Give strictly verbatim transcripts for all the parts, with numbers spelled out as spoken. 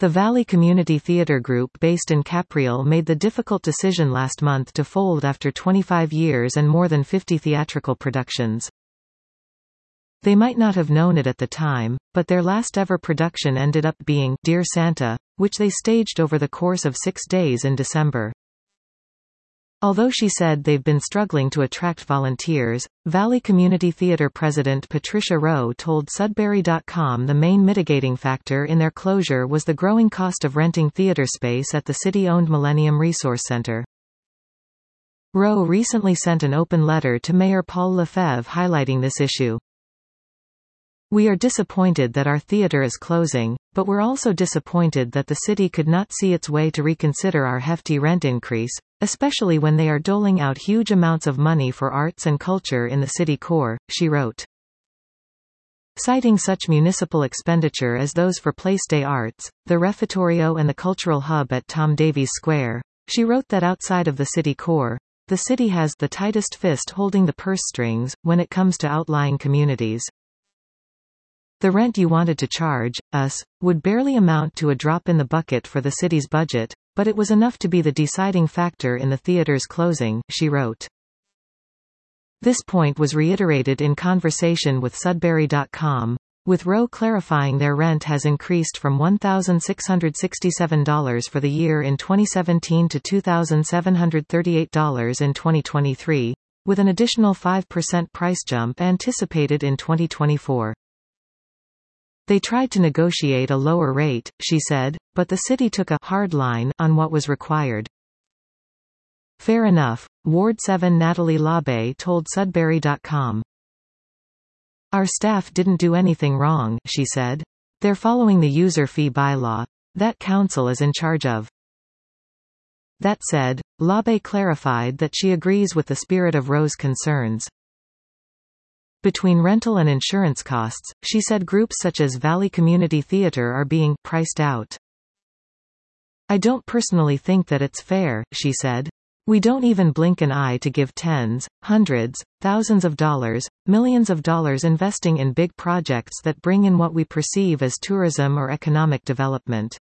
The Valley Community Theatre Group based in Capriole made the difficult decision last month to fold after twenty-five years and more than fifty theatrical productions. They might not have known it at the time, but their last ever production ended up being Dear Santa, which they staged over the course of six days in December. Although she said they've been struggling to attract volunteers, Valley Community Theatre president Patricia Rowe told Sudbury dot com the main mitigating factor in their closure was the growing cost of renting theatre space at the city-owned Millennium Resource Center. Rowe recently sent an open letter to Mayor Paul Lefebvre highlighting this issue. "We are disappointed that our theatre is closing, but we're also disappointed that the city could not see its way to reconsider our hefty rent increase, especially when they are doling out huge amounts of money for arts and culture in the city core," she wrote. Citing such municipal expenditure as those for Place des Arts, the Refettorio and the Cultural Hub at Tom Davies Square, she wrote that outside of the city core, the city has the tightest fist holding the purse strings when it comes to outlying communities. "The rent you wanted to charge us would barely amount to a drop in the bucket for the city's budget, but it was enough to be the deciding factor in the theater's closing," she wrote. This point was reiterated in conversation with Sudbury dot com, with Rowe clarifying their rent has increased from one thousand six hundred sixty-seven dollars for the year in twenty seventeen to two thousand seven hundred thirty-eight dollars in twenty twenty-three, with an additional five percent price jump anticipated in twenty twenty-four. "They tried to negotiate a lower rate," she said, "but the city took a hard line on what was required." "Fair enough," Ward seven Natalie Labe told Sudbury dot com. "Our staff didn't do anything wrong," she said. "They're following the user fee bylaw that council is in charge of." That said, Labe clarified that she agrees with the spirit of Rowe's concerns. Between rental and insurance costs, she said groups such as Valley Community Theatre are being priced out. "I don't personally think that it's fair," she said. "We don't even blink an eye to give tens, hundreds, thousands of dollars, millions of dollars investing in big projects that bring in what we perceive as tourism or economic development.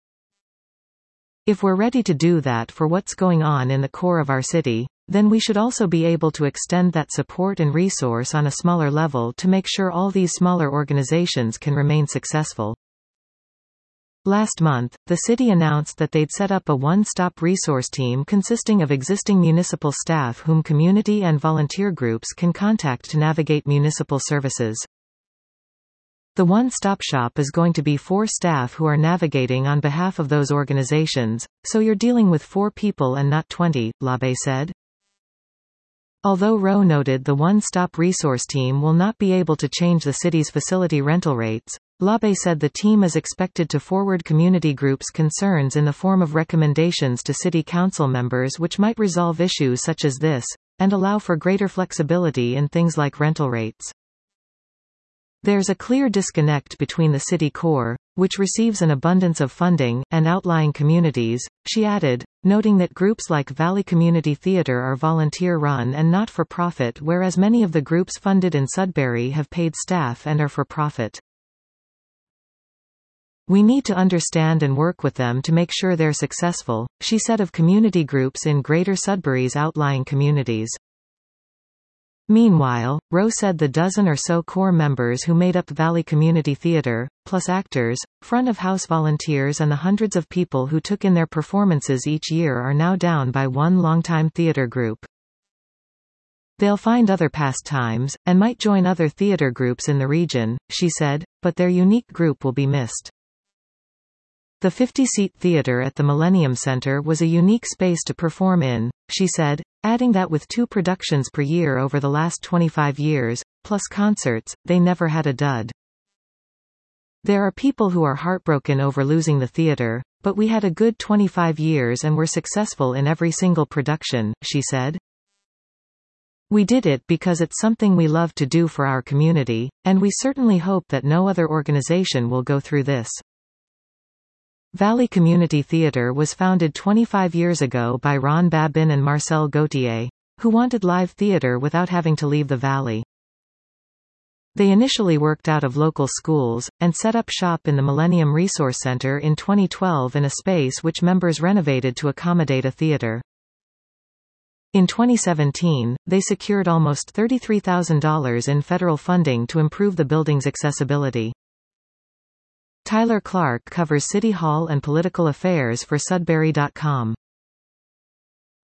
If we're ready to do that for what's going on in the core of our city, then we should also be able to extend that support and resource on a smaller level to make sure all these smaller organizations can remain successful." Last month, the city announced that they'd set up a one-stop resource team consisting of existing municipal staff whom community and volunteer groups can contact to navigate municipal services. The one-stop shop is going to be four staff who are navigating on behalf of those organizations, so you're dealing with four people and not twenty, Labe said. Although Rowe noted the one-stop resource team will not be able to change the city's facility rental rates, Labe said the team is expected to forward community groups' concerns in the form of recommendations to city council members which might resolve issues such as this, and allow for greater flexibility in things like rental rates. There's a clear disconnect between the city core, which receives an abundance of funding, and outlying communities, she added, noting that groups like Valley Community Theatre are volunteer-run and not-for-profit whereas many of the groups funded in Sudbury have paid staff and are for-profit. "We need to understand and work with them to make sure they're successful," she said of community groups in Greater Sudbury's outlying communities. Meanwhile, Rowe said the dozen or so core members who made up Valley Community Theatre, plus actors, front-of-house volunteers and the hundreds of people who took in their performances each year are now down by one longtime theatre group. "They'll find other pastimes, and might join other theatre groups in the region," she said, "but their unique group will be missed." The fifty-seat theatre at the Millennium Center was a unique space to perform in, she said, adding that with two productions per year over the last twenty-five years, plus concerts, they never had a dud. "There are people who are heartbroken over losing the theatre, but we had a good twenty-five years and were successful in every single production," she said. "We did it because it's something we love to do for our community, and we certainly hope that no other organization will go through this." Valley Community Theatre was founded twenty-five years ago by Ron Babin and Marcel Gauthier, who wanted live theatre without having to leave the Valley. They initially worked out of local schools, and set up shop in the Millennium Resource Center in twenty twelve in a space which members renovated to accommodate a theater. In twenty seventeen, they secured almost thirty-three thousand dollars in federal funding to improve the building's accessibility. Tyler Clark covers City Hall and political affairs for Sudbury dot com.